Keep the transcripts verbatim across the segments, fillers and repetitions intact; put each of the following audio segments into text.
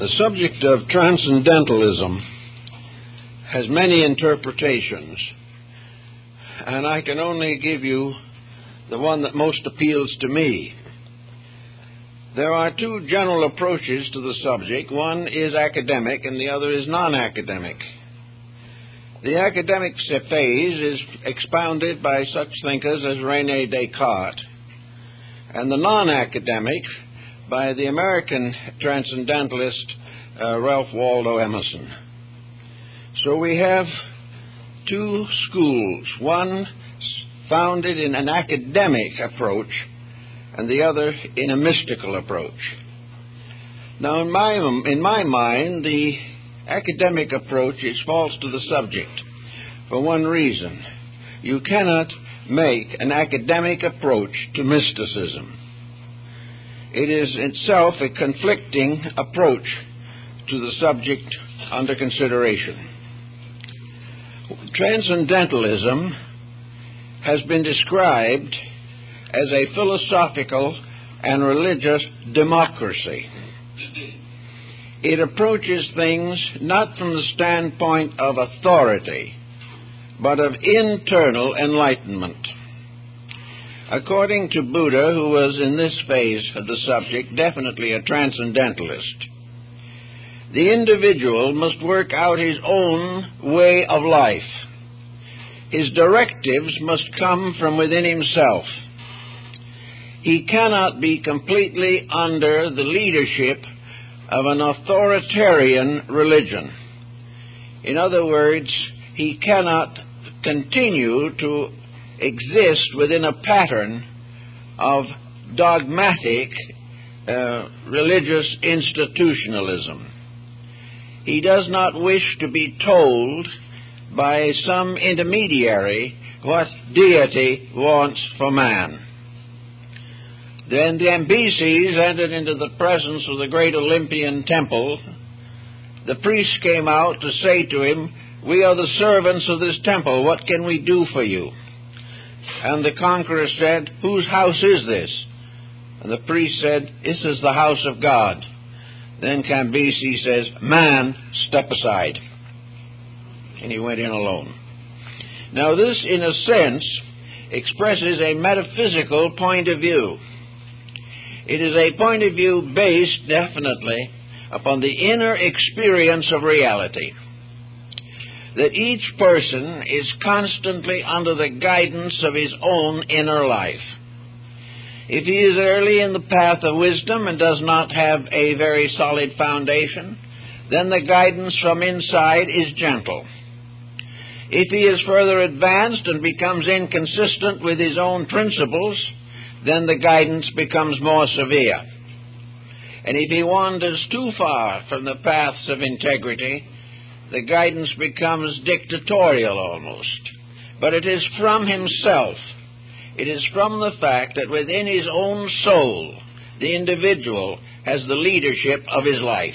The subject of transcendentalism has many interpretations, and I can only give you the one that most appeals to me. There are two general approaches to the subject. One is academic and the other is non-academic. The academic phase is expounded by such thinkers as René Descartes, and the non-academic by the American transcendentalist uh, Ralph Waldo Emerson. So we have two schools, one founded in an academic approach and the other in a mystical approach. Now, in my, in my mind, the academic approach is false to the subject for one reason. You cannot make an academic approach to mysticism. It is itself a conflicting approach to the subject under consideration. Transcendentalism has been described as a philosophical and religious democracy. It approaches things not from the standpoint of authority, but of internal enlightenment. According to Buddha, who was in this phase of the subject definitely a transcendentalist, the individual must work out his own way of life. His directives must come from within himself. He cannot be completely under the leadership of an authoritarian religion. In other words, he cannot continue to exist within a pattern of dogmatic uh, religious institutionalism. He does not wish to be told by some intermediary what deity wants for man. Then the Cambyses entered into the presence of the great Olympian temple. The priests came out to say to him, "We are the servants of this temple. What can we do for you?" And the conqueror said, "Whose house is this?" And the priest said, "This is the house of God." Then Cambyses says, "Man, step aside." And he went in alone. Now this, in a sense, expresses a metaphysical point of view. It is a point of view based, definitely, upon the inner experience of reality. That each person is constantly under the guidance of his own inner life. If he is early in the path of wisdom and does not have a very solid foundation, then the guidance from inside is gentle. If he is further advanced and becomes inconsistent with his own principles, then the guidance becomes more severe. And if he wanders too far from the paths of integrity, the guidance becomes dictatorial almost. But it is from himself. It is from the fact that within his own soul, the individual has the leadership of his life.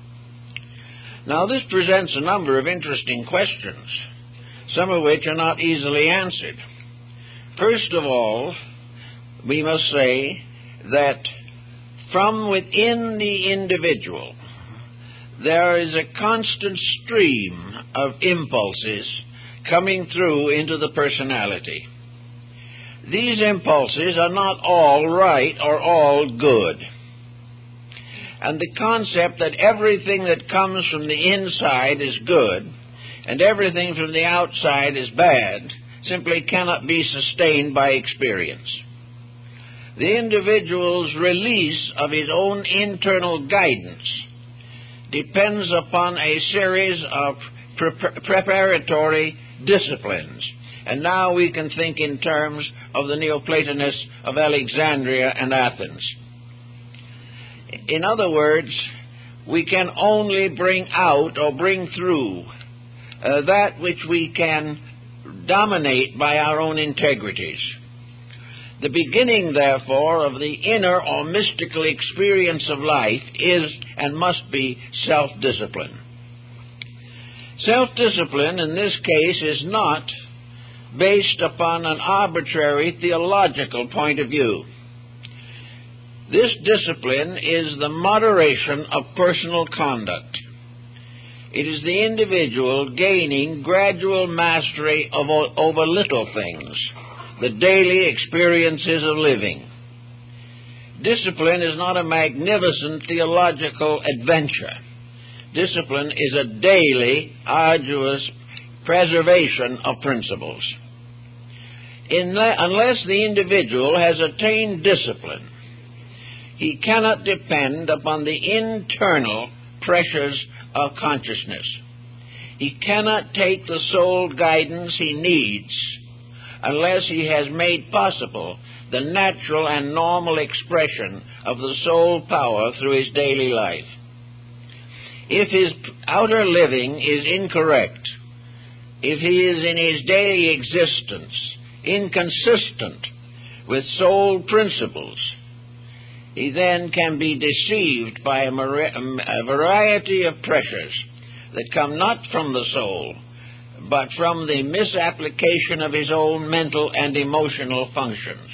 Now this presents a number of interesting questions, some of which are not easily answered. First of all, we must say that from within the individual, there is a constant stream of impulses coming through into the personality. These impulses are not all right or all good. And the concept that everything that comes from the inside is good and everything from the outside is bad simply cannot be sustained by experience. The individual's release of his own internal guidance depends upon a series of pre- preparatory disciplines. And now we can think in terms of the Neoplatonists of Alexandria and Athens. In other words, we can only bring out or bring through uh, that which we can dominate by our own integrities. The beginning, therefore, of the inner or mystical experience of life is and must be self-discipline. Self-discipline, in this case, is not based upon an arbitrary theological point of view. This discipline is the moderation of personal conduct. It is the individual gaining gradual mastery of, over little things, the daily experiences of living. Discipline is not a magnificent theological adventure. Discipline is a daily, arduous preservation of principles. In the, unless the individual has attained discipline, he cannot depend upon the internal pressures of consciousness. He cannot take the soul guidance he needs unless he has made possible the natural and normal expression of the soul power through his daily life. If his outer living is incorrect, if he is in his daily existence inconsistent with soul principles, he then can be deceived by a, a variety of pressures that come not from the soul, but from the misapplication of his own mental and emotional functions.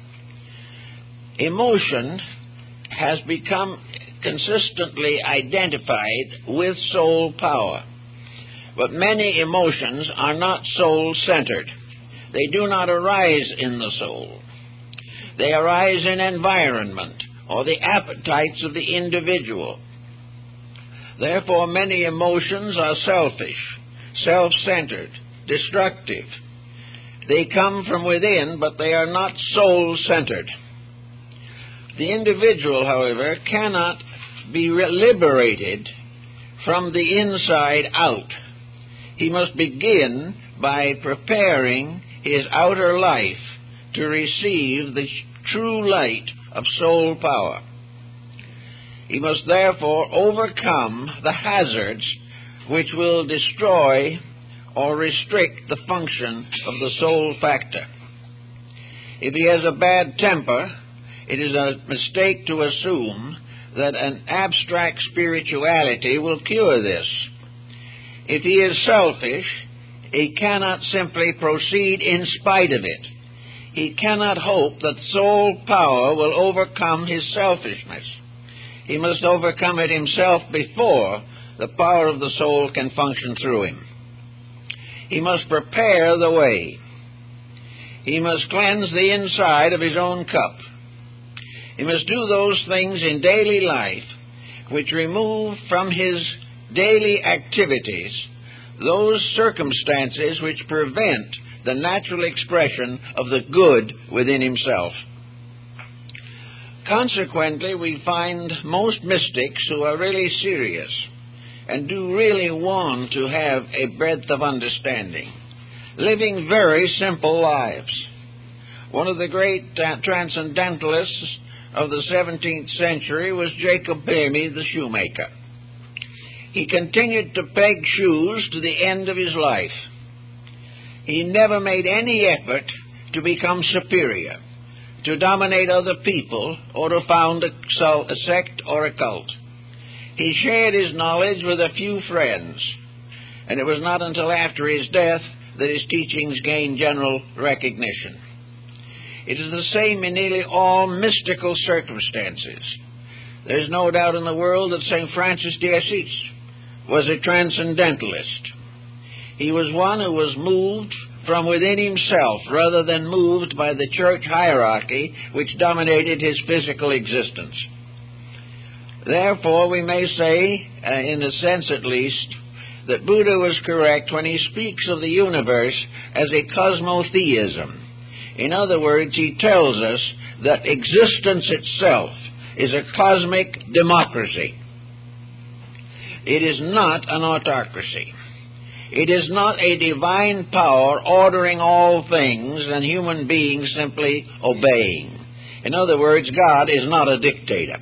Emotion has become consistently identified with soul power, but many emotions are not soul-centered. They do not arise in the soul. They arise in environment or the appetites of the individual. Therefore, many emotions are selfish, self-centered, destructive. They come from within, but they are not soul-centered. The individual, however, cannot be liberated from the inside out. He must begin by preparing his outer life to receive the true light of soul power. He must therefore overcome the hazards which will destroy or restrict the function of the soul factor. If he has a bad temper, it is a mistake to assume that an abstract spirituality will cure this. If he is selfish, he cannot simply proceed in spite of it. He cannot hope that soul power will overcome his selfishness. He must overcome it himself before the power of the soul can function through him. He must prepare the way. He must cleanse the inside of his own cup. He must do those things in daily life which remove from his daily activities those circumstances which prevent the natural expression of the good within himself. Consequently, we find most mystics who are really serious and do really want to have a breadth of understanding, living very simple lives. One of the great uh, transcendentalists of the seventeenth century was Jacob Boehme, the shoemaker. He continued to peg shoes to the end of his life. He never made any effort to become superior, to dominate other people, or to found a, a sect or a cult. He shared his knowledge with a few friends, and it was not until after his death that his teachings gained general recognition. It is the same in nearly all mystical circumstances. There is no doubt in the world that Saint Francis de Assisi was a transcendentalist. He was one who was moved from within himself rather than moved by the church hierarchy which dominated his physical existence. Therefore, we may say, uh, in a sense at least, that Buddha was correct when he speaks of the universe as a cosmotheism. In other words, he tells us that existence itself is a cosmic democracy. It is not an autocracy. It is not a divine power ordering all things and human beings simply obeying. In other words, God is not a dictator.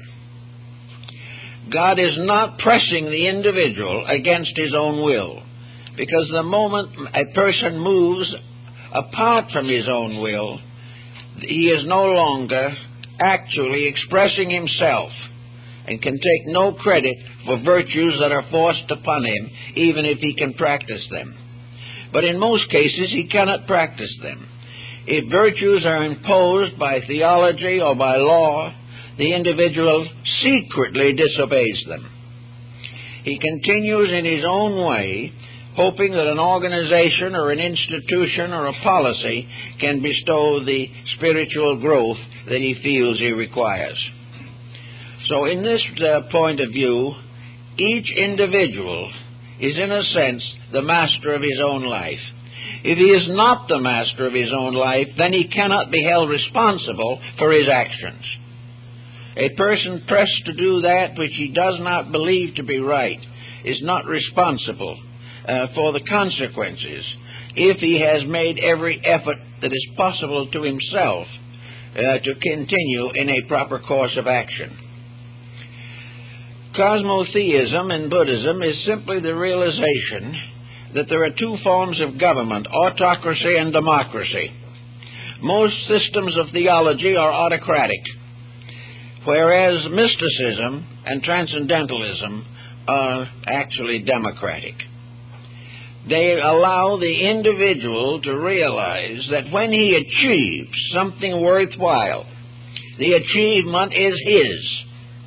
God is not pressing the individual against his own will, because the moment a person moves apart from his own will, he is no longer actually expressing himself and can take no credit for virtues that are forced upon him, even if he can practice them. But in most cases, he cannot practice them. If virtues are imposed by theology or by law, the individual secretly disobeys them. He continues in his own way, hoping that an organization or an institution or a policy can bestow the spiritual growth that he feels he requires. So in this uh, point of view, each individual is in a sense the master of his own life. If he is not the master of his own life, then he cannot be held responsible for his actions. A person pressed to do that which he does not believe to be right is not responsible uh, for the consequences if he has made every effort that is possible to himself uh, to continue in a proper course of action. Cosmotheism in Buddhism is simply the realization that there are two forms of government, autocracy and democracy. Most systems of theology are autocratic, whereas mysticism and transcendentalism are actually democratic. They allow the individual to realize that when he achieves something worthwhile, the achievement is his.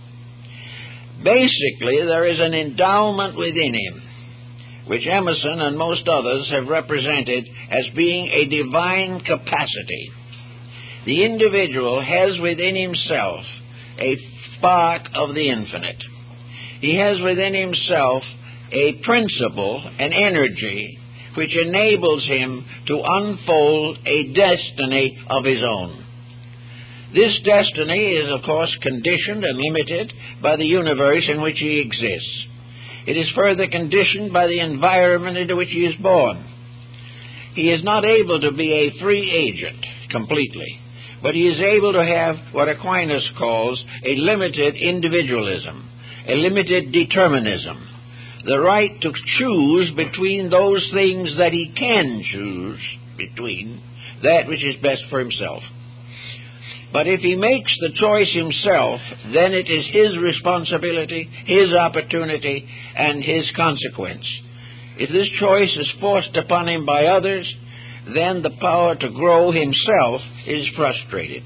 Basically, there is an endowment within him, which Emerson and most others have represented as being a divine capacity. The individual has within himself a spark of the infinite. He has within himself a principle, an energy, which enables him to unfold a destiny of his own. This destiny is, of course, conditioned and limited by the universe in which he exists. It is further conditioned by the environment into which he is born. He is not able to be a free agent completely, but he is able to have what Aquinas calls a limited individualism, a limited determinism, the right to choose between those things that he can choose between, that which is best for himself. But if he makes the choice himself, then it is his responsibility, his opportunity, and his consequence. If this choice is forced upon him by others, then the power to grow himself is frustrated.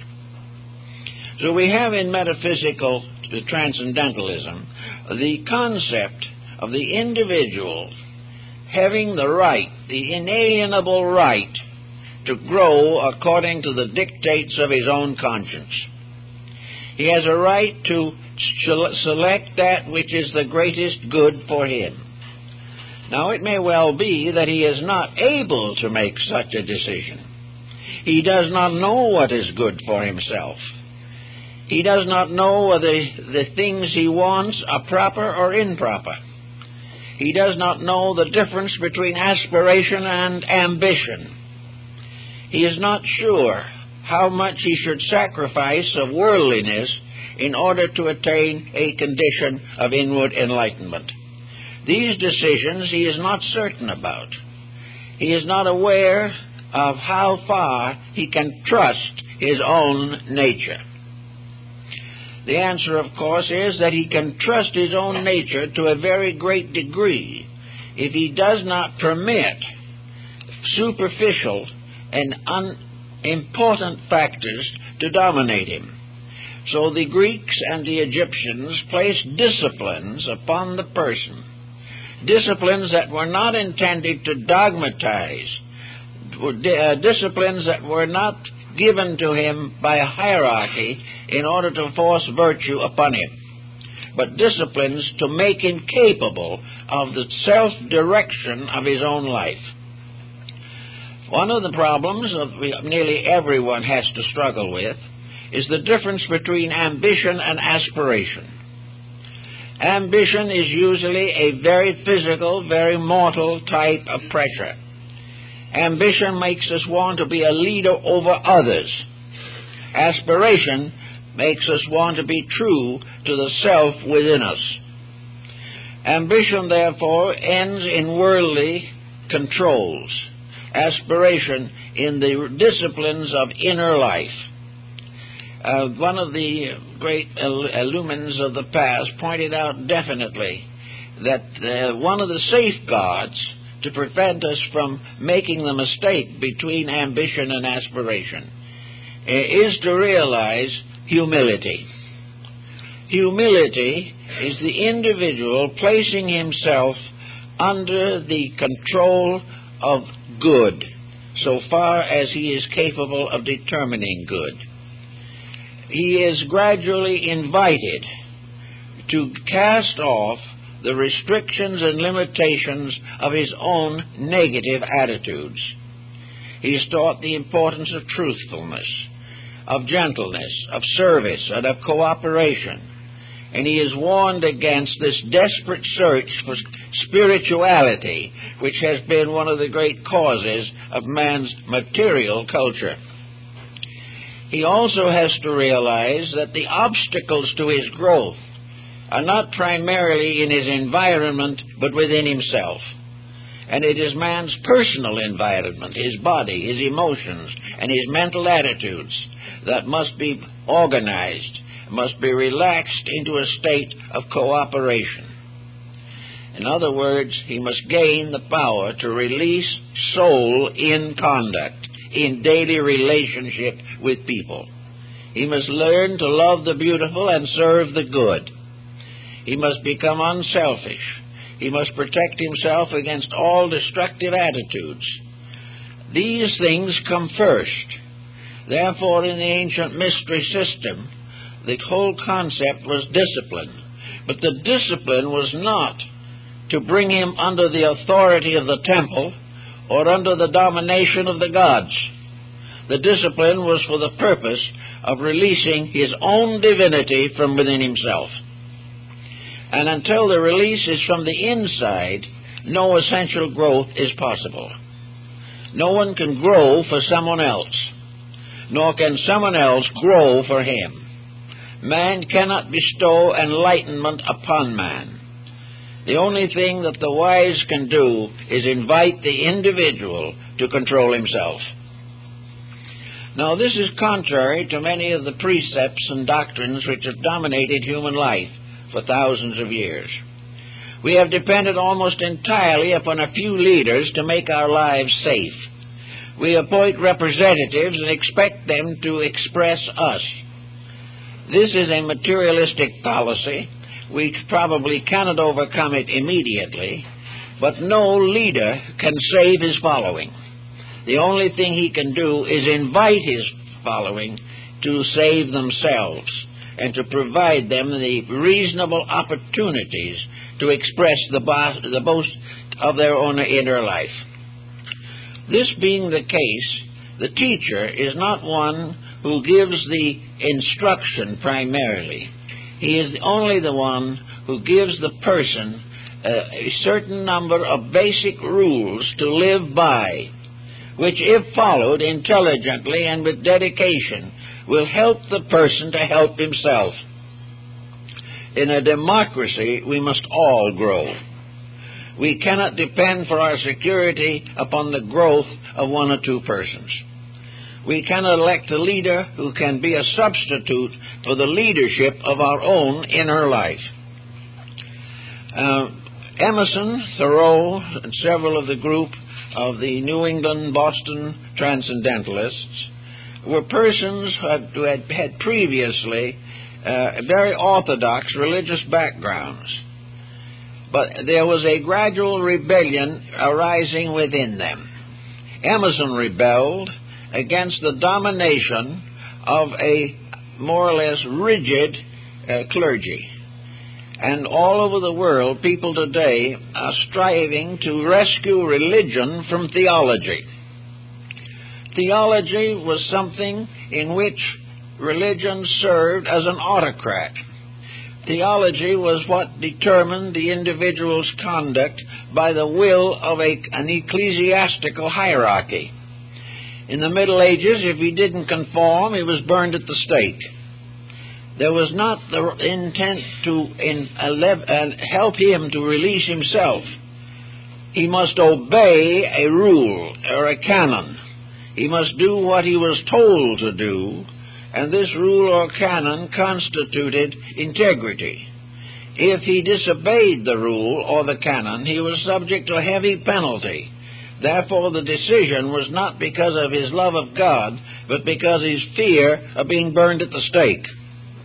So we have in metaphysical transcendentalism the concept of the individual having the right, the inalienable right, to grow according to the dictates of his own conscience. He has a right to select that which is the greatest good for him. Now, it may well be that he is not able to make such a decision. He does not know what is good for himself. He does not know whether the things he wants are proper or improper. He does not know the difference between aspiration and ambition. He is not sure how much he should sacrifice of worldliness in order to attain a condition of inward enlightenment. These decisions he is not certain about. He is not aware of how far he can trust his own nature. The answer, of course, is that he can trust his own nature to a very great degree if he does not permit superficial and unimportant factors to dominate him. So the Greeks and the Egyptians placed disciplines upon the person, disciplines that were not intended to dogmatize, uh, disciplines that were not given to him by a hierarchy in order to force virtue upon him, but disciplines to make him capable of the self-direction of his own life. One of the problems that nearly everyone has to struggle with is the difference between ambition and aspiration. Ambition is usually a very physical, very mortal type of pressure. Ambition makes us want to be a leader over others. Aspiration makes us want to be true to the self within us. Ambition, therefore, ends in worldly controls. Aspiration in the disciplines of inner life. Uh, one of the great illumines of the past pointed out definitely that uh, one of the safeguards to prevent us from making the mistake between ambition and aspiration uh, is to realize humility. Humility is the individual placing himself under the control of good, so far as he is capable of determining good. He is gradually invited to cast off the restrictions and limitations of his own negative attitudes. He is taught the importance of truthfulness, of gentleness, of service, and of cooperation. And he is warned against this desperate search for spirituality, which has been one of the great causes of man's material culture. He also has to realize that the obstacles to his growth are not primarily in his environment, but within himself. And it is man's personal environment, his body, his emotions, and his mental attitudes that must be organized, must be relaxed into a state of cooperation. In other words, he must gain the power to release soul in conduct, in daily relationship with people. He must learn to love the beautiful and serve the good. He must become unselfish. He must protect himself against all destructive attitudes. These things come first. Therefore, in the ancient mystery system, the whole concept was discipline. But the discipline was not to bring him under the authority of the temple or under the domination of the gods. The discipline was for the purpose of releasing his own divinity from within himself. And until the release is from the inside, no essential growth is possible. No one can grow for someone else, nor can someone else grow for him. Man cannot bestow enlightenment upon man. The only thing that the wise can do is invite the individual to control himself. Now, this is contrary to many of the precepts and doctrines which have dominated human life for thousands of years. We have depended almost entirely upon a few leaders to make our lives safe. We appoint representatives and expect them to express us. This is a materialistic policy. We probably cannot overcome it immediately, but no leader can save his following. The only thing he can do is invite his following to save themselves and to provide them the reasonable opportunities to express the, bo- the boast of their own inner life. This being the case, the teacher is not one who gives the instruction primarily. He is only the one who gives the person uh, a certain number of basic rules to live by, which, if followed intelligently and with dedication, will help the person to help himself. In a democracy, we must all grow. We cannot depend for our security upon the growth of one or two persons. We cannot elect a leader who can be a substitute for the leadership of our own inner life. Uh, Emerson, Thoreau, and several of the group of the New England, Boston Transcendentalists were persons who had, who had, had previously uh, very orthodox religious backgrounds. But there was a gradual rebellion arising within them. Emerson rebelled against the domination of a more or less rigid uh, clergy. And all over the world, people today are striving to rescue religion from theology. Theology was something in which religion served as an autocrat. Theology was what determined the individual's conduct by the will of a, an ecclesiastical hierarchy. In the Middle Ages, if he didn't conform, he was burned at the stake. There was not the intent to in, uh, help him to release himself. He must obey a rule or a canon. He must do what he was told to do, and this rule or canon constituted integrity. If he disobeyed the rule or the canon, he was subject to a heavy penalty. Therefore, the decision was not because of his love of God, but because of his fear of being burned at the stake.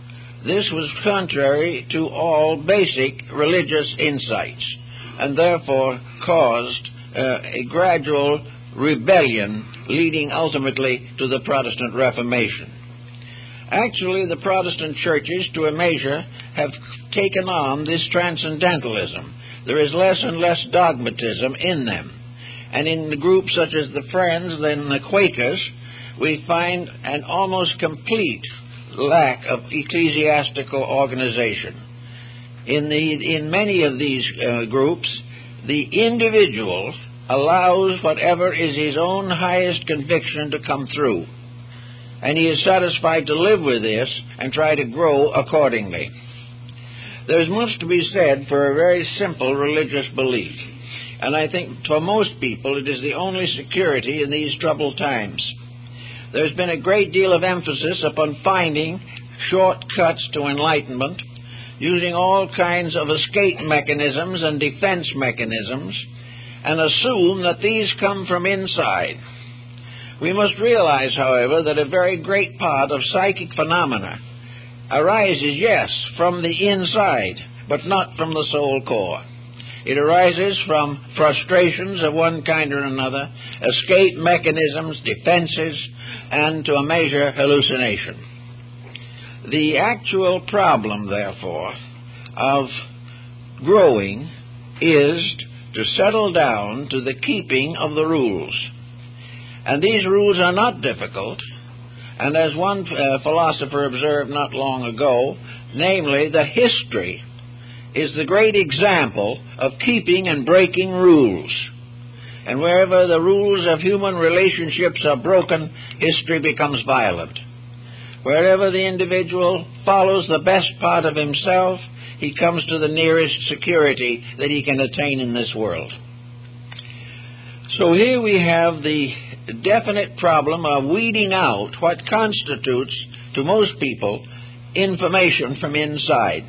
This was contrary to all basic religious insights, and therefore caused uh, a gradual rebellion leading ultimately to the Protestant Reformation. Actually, the Protestant churches, to a measure, have taken on this transcendentalism. There is less and less dogmatism in them. And in the groups such as the Friends and the Quakers, we find an almost complete lack of ecclesiastical organization. In, the, in many of these uh, groups, the individual allows whatever is his own highest conviction to come through, and he is satisfied to live with this and try to grow accordingly. There is much to be said for a very simple religious belief, and I think for most people it is the only security in these troubled times. There's been a great deal of emphasis upon finding shortcuts to enlightenment, using all kinds of escape mechanisms and defense mechanisms, and assume that these come from inside. We must realize, however, that a very great part of psychic phenomena arises, yes, from the inside, but not from the soul core. It arises from frustrations of one kind or another, escape mechanisms, defenses, and, to a measure, hallucination. The actual problem, therefore, of growing is to settle down to the keeping of the rules. And these rules are not difficult, and as one uh, philosopher observed not long ago, namely that history is the great example of keeping and breaking rules. And wherever the rules of human relationships are broken, history becomes violent. Wherever the individual follows the best part of himself, he comes to the nearest security that he can attain in this world. So here we have the definite problem of weeding out what constitutes, to most people, information from inside.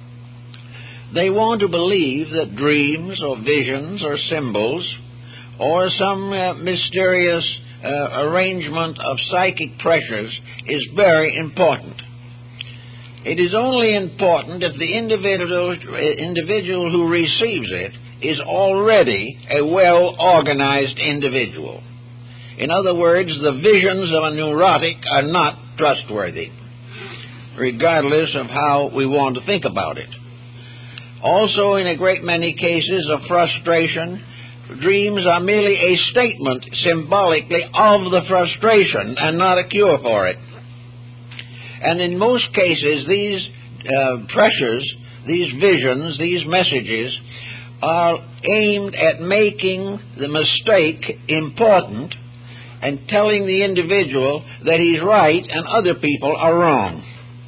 They want to believe that dreams or visions or symbols or some uh, mysterious uh, arrangement of psychic pressures is very important. It is only important if the individual, individual who receives it is already a well-organized individual. In other words, the visions of a neurotic are not trustworthy, regardless of how we want to think about it. Also, in a great many cases of frustration, dreams are merely a statement symbolically of the frustration and not a cure for it. And in most cases, these uh, pressures, these visions, these messages are aimed at making the mistake important and telling the individual that he's right and other people are wrong.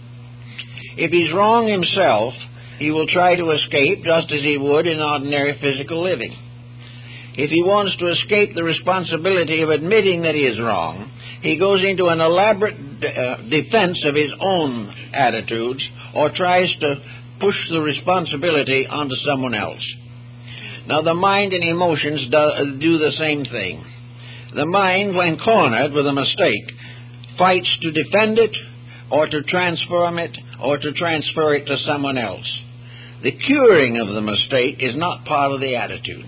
If he's wrong himself, he will try to escape just as he would in ordinary physical living. If he wants to escape the responsibility of admitting that he is wrong, he goes into an elaborate uh, defense of his own attitudes or tries to push the responsibility onto someone else. Now, the mind and emotions do, do the same thing. The mind, when cornered with a mistake, fights to defend it or to transform it or to transfer it to someone else. The curing of the mistake is not part of the attitude.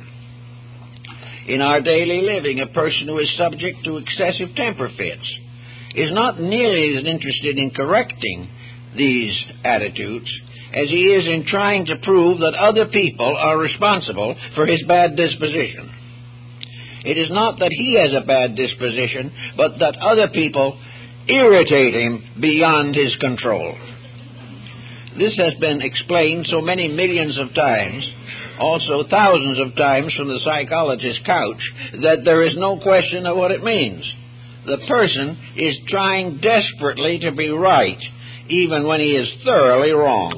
In our daily living, a person who is subject to excessive temper fits is not nearly as interested in correcting these attitudes as he is in trying to prove that other people are responsible for his bad disposition. It is not that he has a bad disposition, but that other people irritate him beyond his control. This has been explained so many millions of times, also thousands of times from the psychologist's couch, that there is no question of what it means. The person is trying desperately to be right, even when he is thoroughly wrong.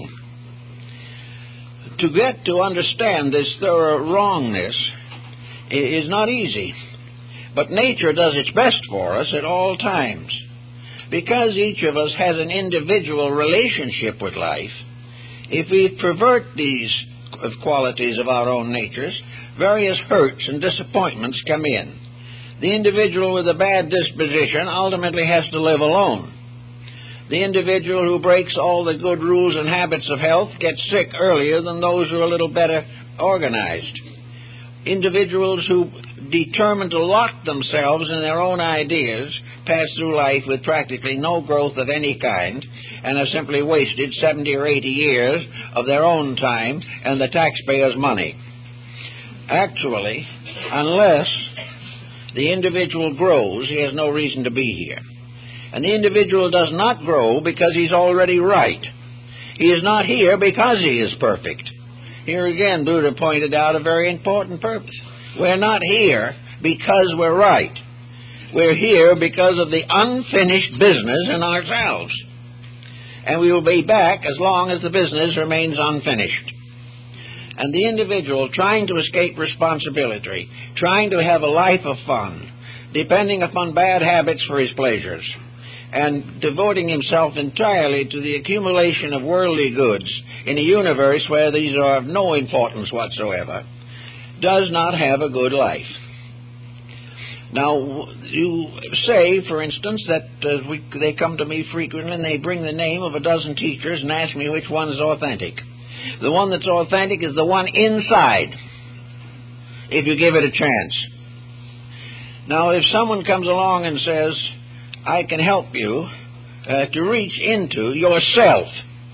To get to understand this thorough wrongness is not easy, but nature does its best for us at all times. Because each of us has an individual relationship with life, if we pervert these qualities of our own natures, various hurts and disappointments come in. The individual with a bad disposition ultimately has to live alone. The individual who breaks all the good rules and habits of health gets sick earlier than those who are a little better organized. Individuals who determine to lock themselves in their own ideas pass through life with practically no growth of any kind and have simply wasted seventy or eighty years of their own time and the taxpayers' money. Actually, unless the individual grows, he has no reason to be here. And the individual does not grow because he's already right. He is not here because he is perfect. Here again, Buddha pointed out a very important purpose. We're not here because we're right. We're here because of the unfinished business in ourselves. And we will be back as long as the business remains unfinished. And the individual trying to escape responsibility, trying to have a life of fun, depending upon bad habits for his pleasures, and devoting himself entirely to the accumulation of worldly goods in a universe where these are of no importance whatsoever, does not have a good life. Now, you say, for instance, that uh, we, they come to me frequently and they bring the name of a dozen teachers and ask me which one is authentic. The one that's authentic is the one inside, if you give it a chance. Now, if someone comes along and says, I can help you uh, to reach into yourself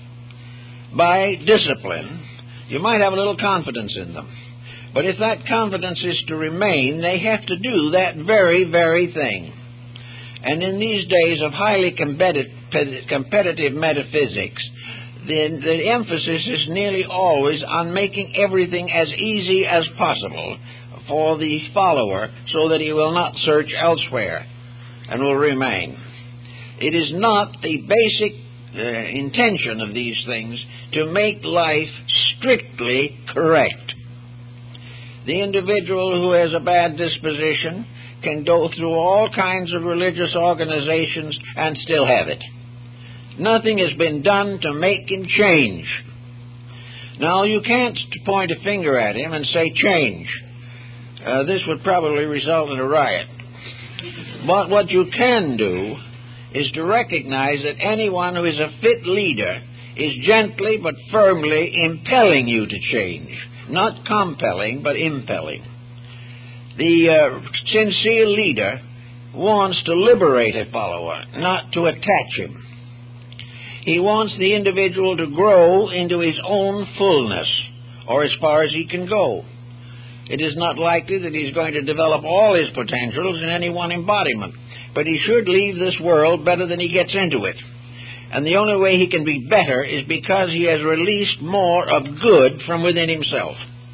by discipline, you might have a little confidence in them. But if that confidence is to remain, they have to do that very, very thing. And in these days of highly competitive metaphysics, the, the emphasis is nearly always on making everything as easy as possible for the follower so that he will not search elsewhere and will remain. It is not the basic uh, intention of these things to make life strictly correct. The individual who has a bad disposition can go through all kinds of religious organizations and still have it. Nothing has been done to make him change. Now, you can't point a finger at him and say, change. Uh, this would probably result in a riot. But what you can do is to recognize that anyone who is a fit leader is gently but firmly impelling you to change. Not compelling, but impelling. The uh, sincere leader wants to liberate a follower, not to attach him. He wants the individual to grow into his own fullness, or as far as he can go. It is not likely that he's going to develop all his potentials in any one embodiment, but he should leave this world better than he gets into it. And the only way he can be better is because he has released more of good from within himself.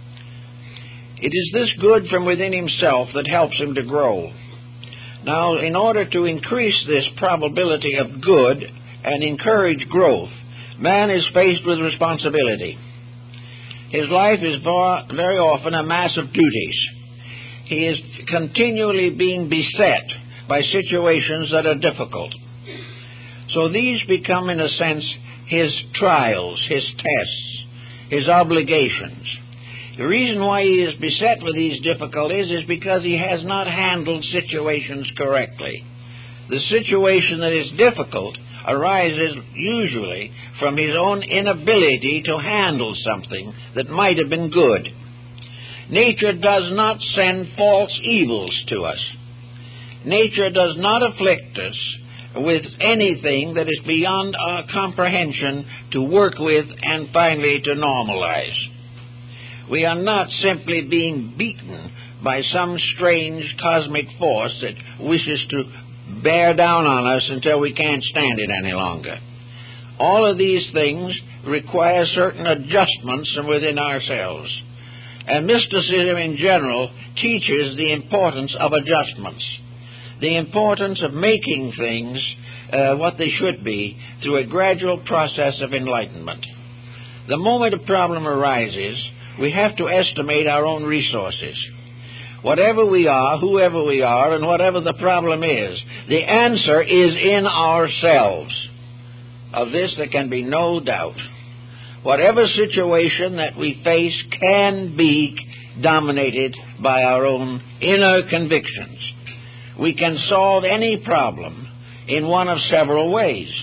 It is this good from within himself that helps him to grow. Now, in order to increase this probability of good and encourage growth, man is faced with responsibility. His life is very often a mass of duties. He is continually being beset by situations that are difficult. So these become, in a sense, his trials, his tests, his obligations. The reason why he is beset with these difficulties is because he has not handled situations correctly. The situation that is difficult arises usually from his own inability to handle something that might have been good. Nature does not send false evils to us. Nature does not afflict us with anything that is beyond our comprehension to work with and finally to normalize. We are not simply being beaten by some strange cosmic force that wishes to bear down on us until we can't stand it any longer. All of these things require certain adjustments from within ourselves. And mysticism in general teaches the importance of adjustments, the importance of making things uh, what they should be through a gradual process of enlightenment. The moment a problem arises, we have to estimate our own resources. Whatever we are, whoever we are, and whatever the problem is, the answer is in ourselves. Of this there can be no doubt. Whatever situation that we face can be dominated by our own inner convictions. We can solve any problem in one of several ways.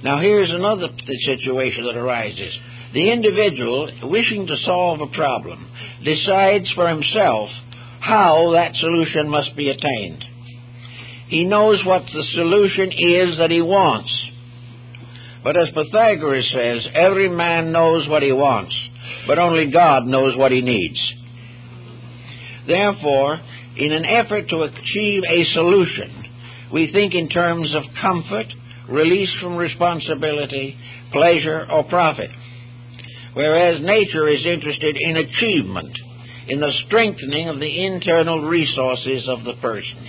Now here's another situation that arises. The individual, wishing to solve a problem, decides for himself how that solution must be attained. He knows what the solution is that he wants. But as Pythagoras says, every man knows what he wants, but only God knows what he needs. Therefore, in an effort to achieve a solution, we think in terms of comfort, release from responsibility, pleasure, or profit. Whereas nature is interested in achievement, in the strengthening of the internal resources of the person.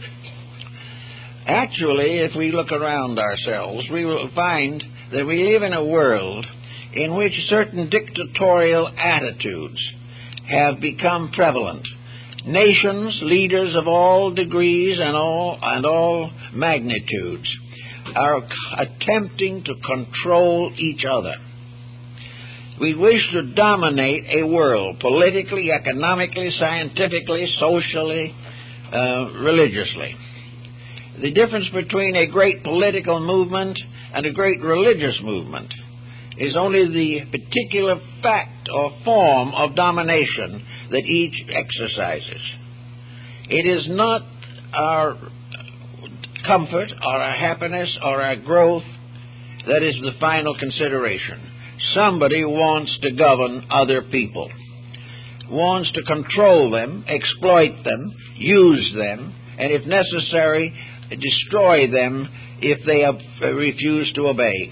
Actually, if we look around ourselves, we will find that we live in a world in which certain dictatorial attitudes have become prevalent. Nations, leaders of all degrees and all, and all magnitudes, are attempting to control each other. We wish to dominate a world politically, economically, scientifically, socially, uh, religiously. The difference between a great political movement and a great religious movement is only the particular fact or form of domination that each exercises. It is not our comfort or our happiness or our growth that is the final consideration. Somebody wants to govern other people, wants to control them, exploit them, use them, and if necessary, destroy them if they have refused to obey.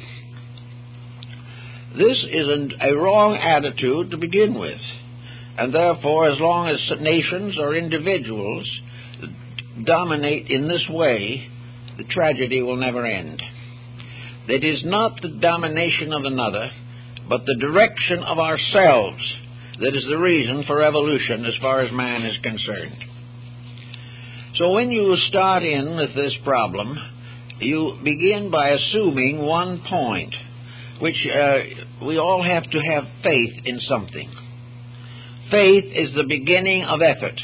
This is an, a wrong attitude to begin with, and therefore, as long as nations or individuals dominate in this way, the tragedy will never end. It is not the domination of another, but the direction of ourselves that is the reason for evolution as far as man is concerned. So when you start in with this problem, you begin by assuming one point, which uh, we all have to have faith in something. Faith is the beginning of effort.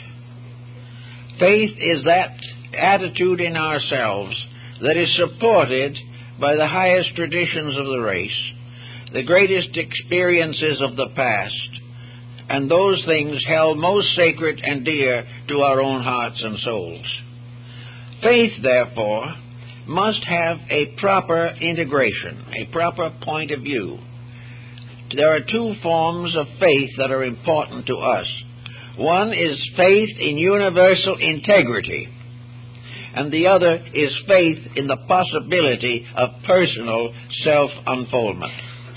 Faith is that attitude in ourselves that is supported by the highest traditions of the race, the greatest experiences of the past, and those things held most sacred and dear to our own hearts and souls. Faith, therefore, must have a proper integration, a proper point of view. There are two forms of faith that are important to us. One is faith in universal integrity, and the other is faith in the possibility of personal self-unfoldment.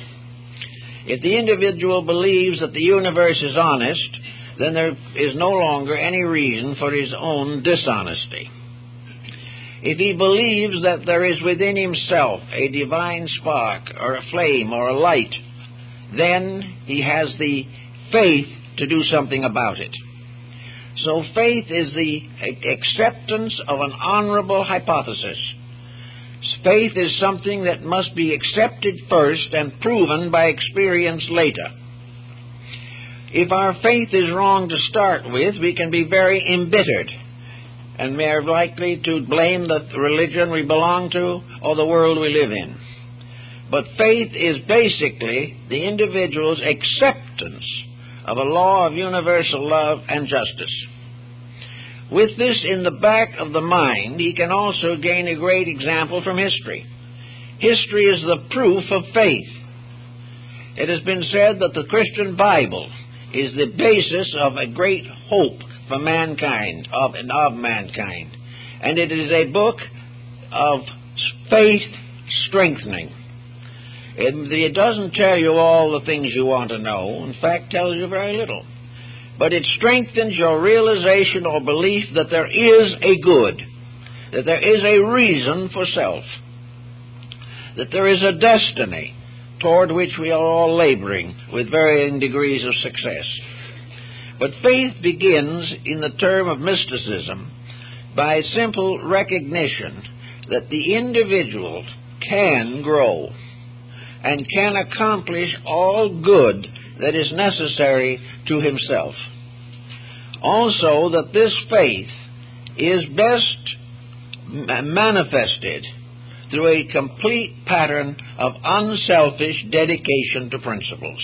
If the individual believes that the universe is honest, then there is no longer any reason for his own dishonesty. If he believes that there is within himself a divine spark or a flame or a light, then he has the faith to do something about it. So faith is the acceptance of an honorable hypothesis. Faith is something that must be accepted first and proven by experience later. If our faith is wrong to start with, we can be very embittered and we are likely to blame the religion we belong to or the world we live in. But faith is basically the individual's acceptance of a law of universal love and justice. With this in the back of the mind, he can also gain a great example from history. History is the proof of faith. It has been said that the Christian Bible is the basis of a great hope for mankind, of and of mankind. And it is a book of faith strengthening. It, it doesn't tell you all the things you want to know. In fact, tells you very little. But it strengthens your realization or belief that there is a good, that there is a reason for self, that there is a destiny toward which we are all laboring with varying degrees of success. But faith begins in the term of mysticism by simple recognition that the individual can grow and can accomplish all good that is necessary to himself. Also, that this faith is best manifested through a complete pattern of unselfish dedication to principles.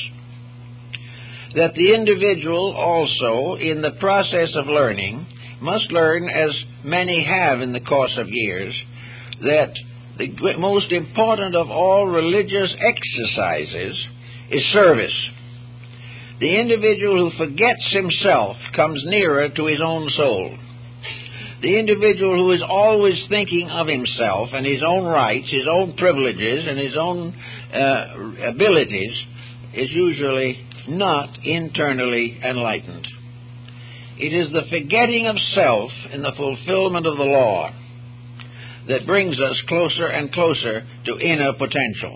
That the individual also, in the process of learning, must learn, as many have in the course of years, that the most important of all religious exercises is service. The individual who forgets himself comes nearer to his own soul. The individual who is always thinking of himself and his own rights, his own privileges, and his own uh, abilities is usually not internally enlightened. It is the forgetting of self in the fulfillment of the law that brings us closer and closer to inner potential.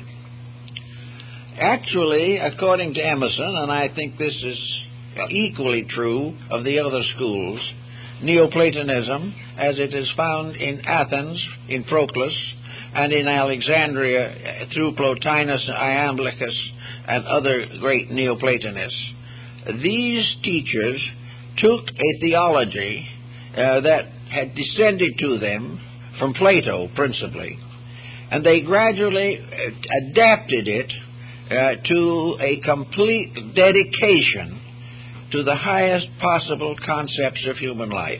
Actually, according to Emerson, and I think this is equally true of the other schools, Neoplatonism, as it is found in Athens, in Proclus, and in Alexandria through Plotinus, Iamblichus, and other great Neoplatonists, these teachers took a theology uh, that had descended to them from Plato principally, and they gradually adapted it uh, to a complete dedication to the highest possible concepts of human life.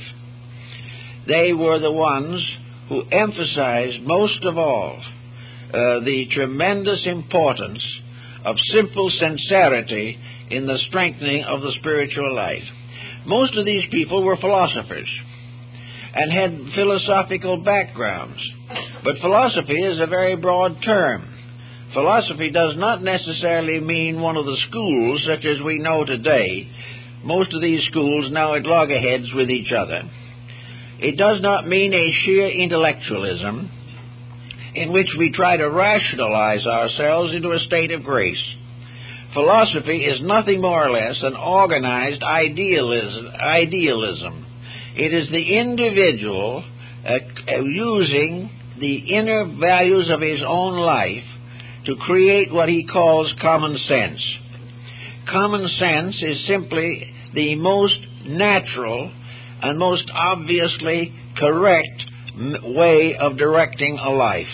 They were the ones who emphasized most of all uh, the tremendous importance of simple sincerity in the strengthening of the spiritual life. Most of these people were philosophers and had philosophical backgrounds. But philosophy is a very broad term. Philosophy does not necessarily mean one of the schools such as we know today. Most of these schools now at loggerheads with each other. It does not mean a sheer intellectualism in which we try to rationalize ourselves into a state of grace. Philosophy is nothing more or less than organized idealism. idealism. It is the individual uh, using the inner values of his own life to create what he calls common sense. Common sense is simply the most natural and most obviously correct way of directing a life.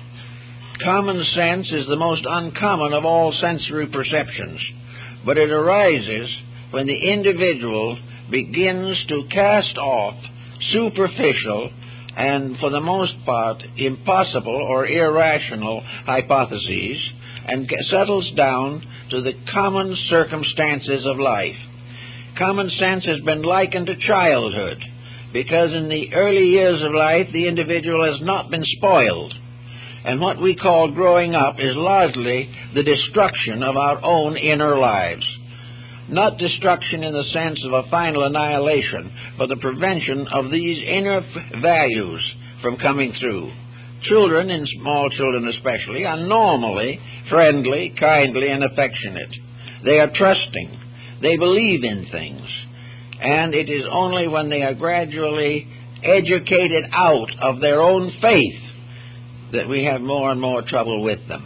Common sense is the most uncommon of all sensory perceptions, but it arises when the individual begins to cast off superficial and, for the most part, impossible or irrational hypotheses and settles down to the common circumstances of life. Common sense has been likened to childhood because in the early years of life the individual has not been spoiled. And what we call growing up is largely the destruction of our own inner lives. Not destruction in the sense of a final annihilation, but the prevention of these inner values from coming through. Children, and small children especially, are normally friendly, kindly, and affectionate. They are trusting. They believe in things. And it is only when they are gradually educated out of their own faith that we have more and more trouble with them.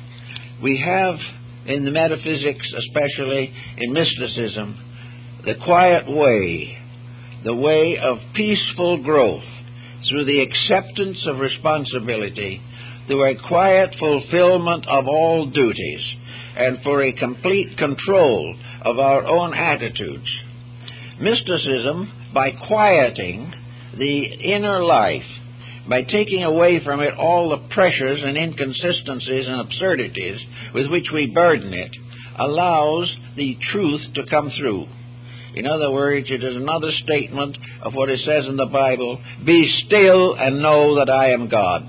We have, in the metaphysics, especially in mysticism, the quiet way, the way of peaceful growth through the acceptance of responsibility, through a quiet fulfillment of all duties, and for a complete control of our own attitudes. Mysticism, by quieting the inner life, by taking away from it all the pressures and inconsistencies and absurdities with which we burden it, allows the truth to come through. In other words, it is another statement of what it says in the Bible, "Be still and know that I am God."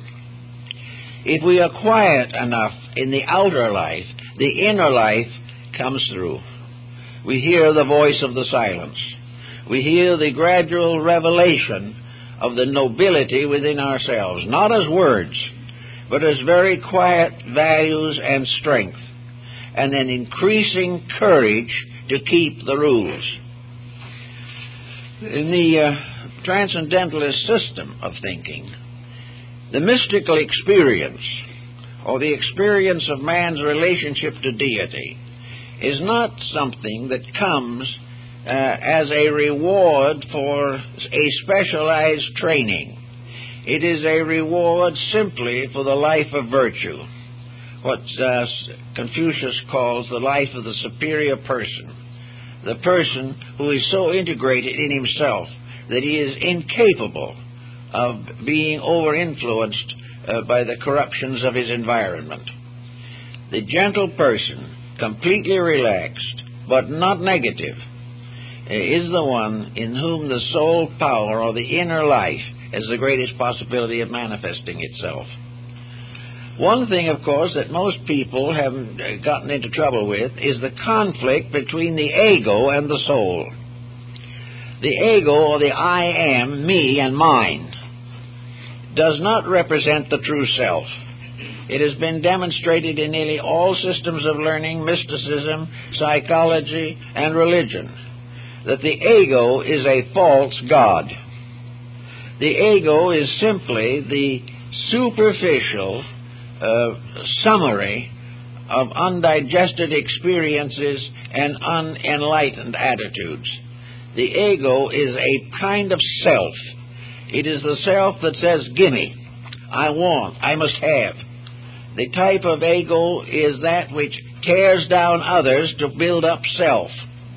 If we are quiet enough in the outer life, the inner life comes through. We hear the voice of the silence. We hear the gradual revelation of the nobility within ourselves, not as words, but as very quiet values and strength, and an increasing courage to keep the rules. In the uh, transcendentalist system of thinking, the mystical experience, or the experience of man's relationship to deity, is not something that comes uh, as a reward for a specialized training. It is a reward simply for the life of virtue, what uh, Confucius calls the life of the superior person, the person who is so integrated in himself that he is incapable of being over-influenced uh, by the corruptions of his environment. The gentle person, completely relaxed, but not negative, is the one in whom the soul power or the inner life has the greatest possibility of manifesting itself. One thing, of course, that most people have gotten into trouble with is the conflict between the ego and the soul. The ego, or the I am, me and mine, does not represent the true self. It has been demonstrated in nearly all systems of learning, mysticism, psychology, and religion, that the ego is a false god. The ego is simply the superficial uh, summary of undigested experiences and unenlightened attitudes. The ego is a kind of self. It is the self that says, gimme, I want, I must have. The type of ego is that which tears down others to build up self.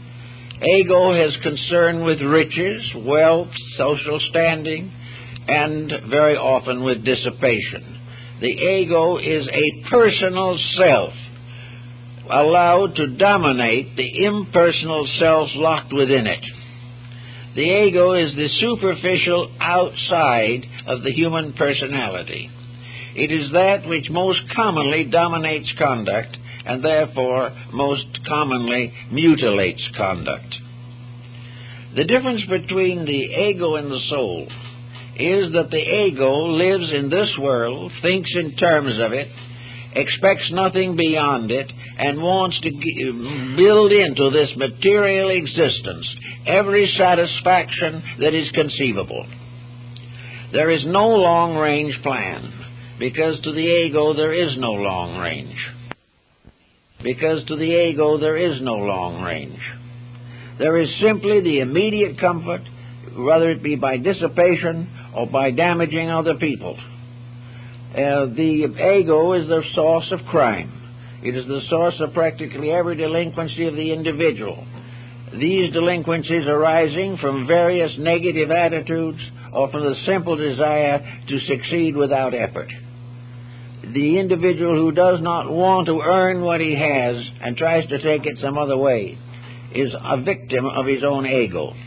Ego has concern with riches, wealth, social standing, and very often with dissipation. The ego is a personal self, allowed to dominate the impersonal self locked within it. The ego is the superficial outside of the human personality. It is that which most commonly dominates conduct and therefore most commonly mutilates conduct. The difference between the ego and the soul is that the ego lives in this world, thinks in terms of it, expects nothing beyond it, and wants to build into this material existence every satisfaction that is conceivable. There is no long-range plan, because to the ego there is no long range. Because to the ego there is no long range. There is simply the immediate comfort, whether it be by dissipation or by damaging other people. Uh, the ego is the source of crime. It is the source of practically every delinquency of the individual. These delinquencies arising from various negative attitudes or from the simple desire to succeed without effort. The individual who does not want to earn what he has and tries to take it some other way is a victim of his own ego.